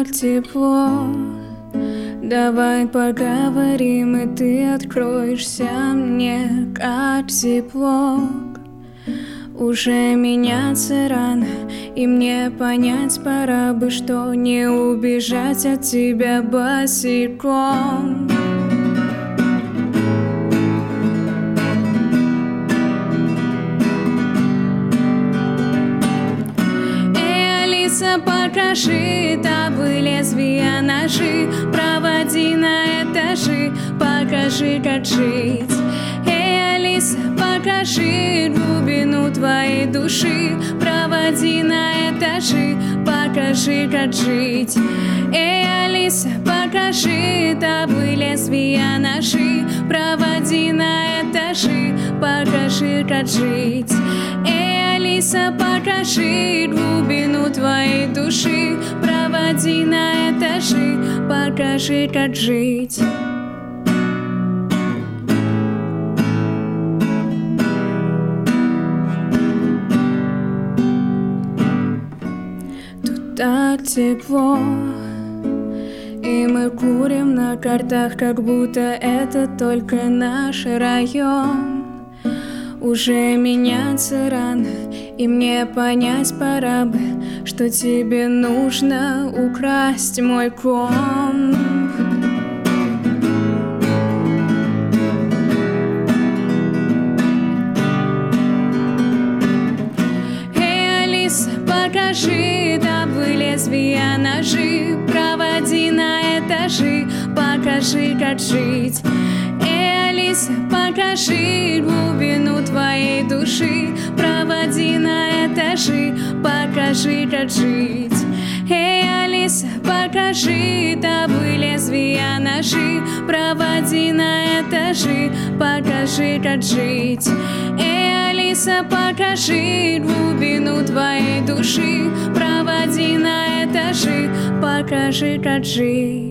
тепло. Давай поговорим, и ты откроешься мне, как тепло. Уже меняться рано, и мне понять пора бы, что не убежать от тебя босиком. Эй, Алиса, покажи табы, лезвия, ножи, проводи на этажи, покажи, как жить. Эй, Алиса, покажи глубину твоей души, проводи на этажи, покажи, как жить. Эй, Алиса, покажи табы, лезвия, ножи, проводи на этажи, покажи, как жить. Эй, Алиса, покажи глубину твоей души, проводи на этажи, покажи, как жить. Так тепло, и мы курим на картах, как будто это только наш район. Уже меняться рано, и мне понять пора бы, что тебе нужно украсть мой комп. Эй, Алиса, покажи табы, лезвия, ножи, проводи на этажи, покажи, как жить. Эй, Алиса, покажи глубину твоей души, проводи на этажи, покажи, как жить. Эй, Алиса, покажи табы, лезвия, ножи, проводи на этажи, покажи, как жить. Эй, Алиса, покажи глубину твоей души, проводи на этажи, покажи, как жить.